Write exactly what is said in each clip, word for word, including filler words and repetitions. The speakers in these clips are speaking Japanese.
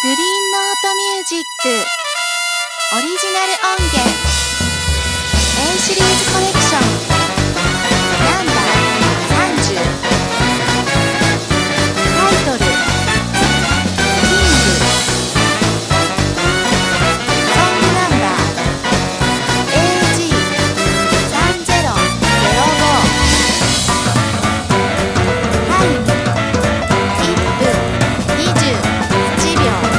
グリーンノートミュージックオリジナル音源 A シリーズコレクションナンバーさんじゅうタイトルキングソングナンバー エージーさんぜろぜろご タイムいっぷんにじゅうはちびょう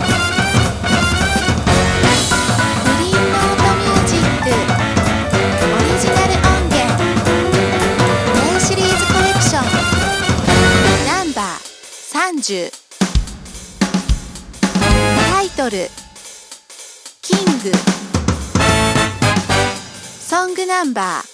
さんじゅうタイトルキングソングナンバー